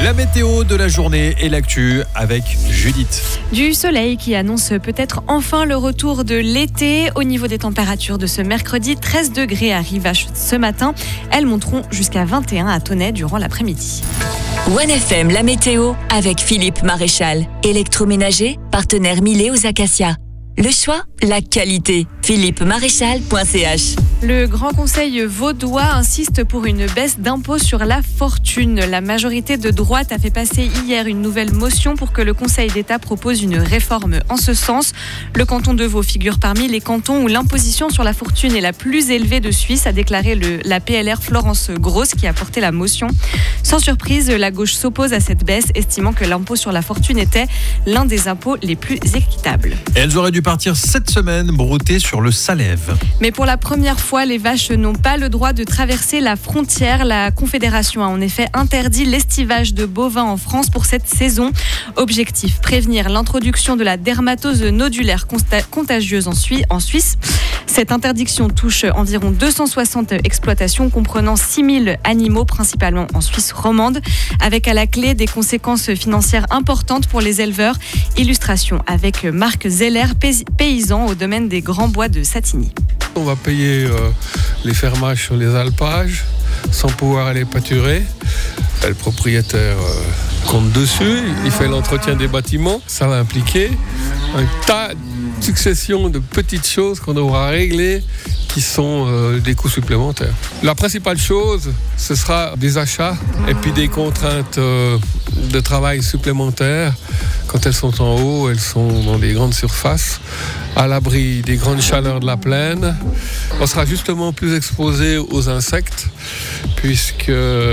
La météo de la journée et l'actu avec Judith. Du soleil qui annonce peut-être enfin le retour de l'été. Au niveau des températures de ce mercredi, 13 degrés à Rivache ce matin. Elles monteront jusqu'à 21 à Tonnet durant l'après-midi. 1FM, la météo avec Philippe Maréchal. Électroménager, partenaire Milet aux Acacias. Le choix, la qualité. philippemaréchal.ch. Le Grand Conseil vaudois insiste pour une baisse d'impôt sur la fortune. La majorité de droite a fait passer hier une nouvelle motion pour que le Conseil d'État propose une réforme en ce sens. Le canton de Vaud figure parmi les cantons où l'imposition sur la fortune est la plus élevée de Suisse, a déclaré la PLR Florence Grosse qui a porté la motion. Sans surprise, la gauche s'oppose à cette baisse, estimant que l'impôt sur la fortune était l'un des impôts les plus équitables. Et elles auraient dû partir cette semaine brouter sur le Salève. Mais pour la première fois, les vaches n'ont pas le droit de traverser la frontière. La Confédération a en effet interdit l'estivage de bovins en France pour cette saison. Objectif, prévenir l'introduction de la dermatose nodulaire contagieuse en Suisse. Cette interdiction touche environ 260 exploitations comprenant 6000 animaux, principalement en Suisse romande, avec à la clé des conséquences financières importantes pour les éleveurs. Illustration avec Marc Zeller, paysan au domaine des Grands Bois de Satigny. On va payer les fermages sur les alpages sans pouvoir aller pâturer. Le propriétaire compte dessus, il fait l'entretien des bâtiments. Ça va impliquer un tas, succession de petites choses qu'on devra régler qui sont des coûts supplémentaires. La principale chose, ce sera des achats et puis des contraintes de travail supplémentaires. Quand elles sont en haut, elles sont dans des grandes surfaces, à l'abri des grandes chaleurs de la plaine. On sera justement plus exposé aux insectes, puisque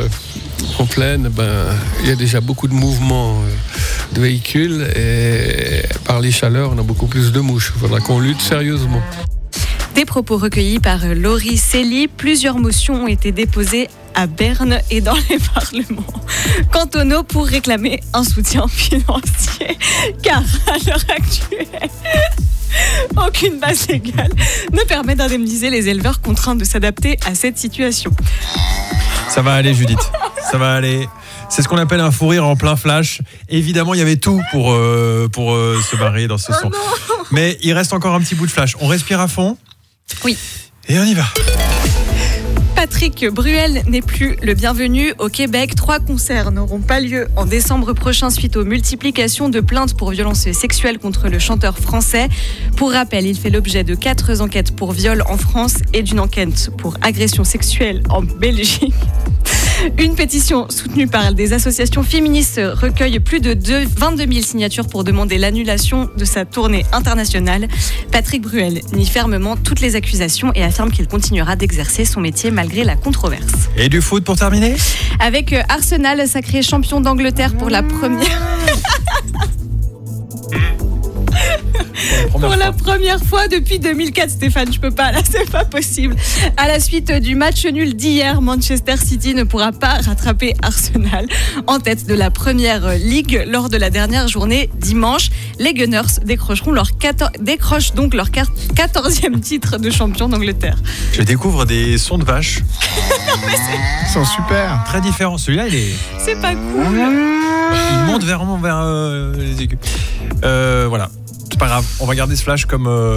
en plaine, il y a déjà beaucoup de mouvements de véhicules et par les chaleurs, on a beaucoup plus de mouches. Il faudra qu'on lutte sérieusement. Des propos recueillis par Laurie Célie. Plusieurs motions ont été déposées à Berne et dans les parlements cantonaux pour réclamer un soutien financier. Car à l'heure actuelle, aucune base légale ne permet d'indemniser les éleveurs contraints de s'adapter à cette situation. Ça va aller, Judith. Ça va aller. C'est ce qu'on appelle un fou rire en plein flash. Évidemment, il y avait tout pour se barrer dans ce son. Non. Mais il reste encore un petit bout de flash. On respire à fond. Oui. Et on y va. Patrick Bruel n'est plus le bienvenu au Québec. 3 concerts n'auront pas lieu en décembre prochain suite aux multiplications de plaintes pour violences sexuelles contre le chanteur français. Pour rappel, il fait l'objet de 4 enquêtes pour viol en France et d'une enquête pour agression sexuelle en Belgique. Une pétition soutenue par des associations féministes recueille plus de 22 000 signatures pour demander l'annulation de sa tournée internationale. Patrick Bruel nie fermement toutes les accusations et affirme qu'il continuera d'exercer son métier malgré la controverse. Et du foot pour terminer ? Avec Arsenal sacré champion d'Angleterre pour la première... Pour la première fois depuis 2004, Stéphane, je peux pas, là c'est pas possible. À la suite du match nul d'hier, Manchester City ne pourra pas rattraper Arsenal en tête de la première ligue lors de la dernière journée dimanche. Les Gunners décrochent donc leur 14e titre de champion d'Angleterre. Je découvre des sons de vaches. Ils sont super. Très différents. Celui-là, C'est pas cool. il monte vraiment vers les aigus. Voilà. C'est pas grave. On va garder ce flash comme...